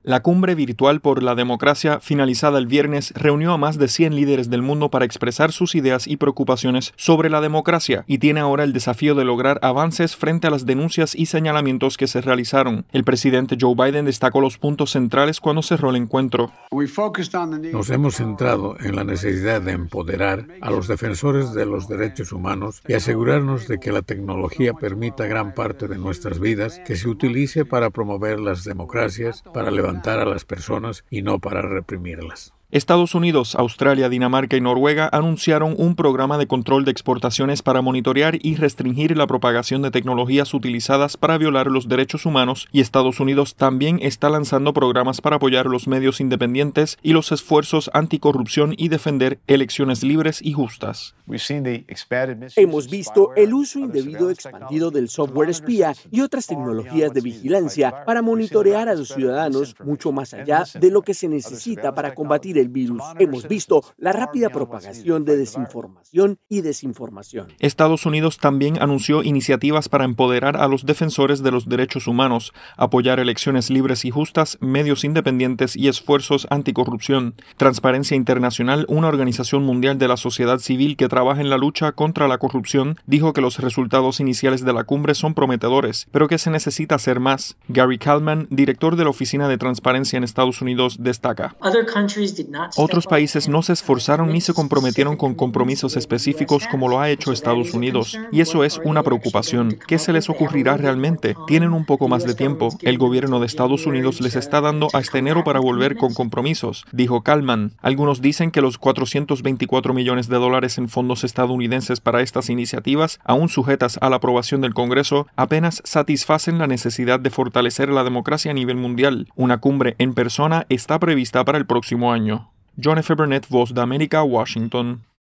La cumbre virtual por la democracia, finalizada el viernes, reunió a más de 100 líderes del mundo para expresar sus ideas y preocupaciones sobre la democracia y tiene ahora el desafío de lograr avances frente a las denuncias y señalamientos que se realizaron. El presidente Joe Biden destacó los puntos centrales cuando cerró el encuentro. Nos hemos centrado en la necesidad de empoderar a los defensores de los derechos humanos y asegurarnos de que la tecnología permita gran parte de nuestras vidas que se utilice para promover las democracias, para levantar a las personas y no para reprimirlas. Estados Unidos, Australia, Dinamarca y Noruega anunciaron un programa de control de exportaciones para monitorear y restringir la propagación de tecnologías utilizadas para violar los derechos humanos, y Estados Unidos también está lanzando programas para apoyar los medios independientes y los esfuerzos anticorrupción y defender elecciones libres y justas. Hemos visto el uso indebido expandido del software espía y otras tecnologías de vigilancia para monitorear a los ciudadanos mucho más allá de lo que se necesita para combatir el virus. Hemos visto la rápida propagación de desinformación y desinformación. Estados Unidos también anunció iniciativas para empoderar a los defensores de los derechos humanos, apoyar elecciones libres y justas, medios independientes y esfuerzos anticorrupción. Transparencia Internacional, una organización mundial de la sociedad civil que trabaja en la lucha contra la corrupción, dijo que los resultados iniciales de la cumbre son prometedores, pero que se necesita hacer más. Gary Kalman, director de la Oficina de Transparencia en Estados Unidos, destaca: otros países no se esforzaron ni se comprometieron con compromisos específicos como lo ha hecho Estados Unidos, y eso es una preocupación. ¿Qué se les ocurrirá realmente? Tienen un poco más de tiempo. El gobierno de Estados Unidos les está dando hasta enero para volver con compromisos, dijo Kalman. Algunos dicen que los $424 millones en fondos estadounidenses para estas iniciativas, aún sujetas a la aprobación del Congreso, apenas satisfacen la necesidad de fortalecer la democracia a nivel mundial. Una cumbre en persona está prevista para el próximo año. John F. Burnett, Voz de América, Washington.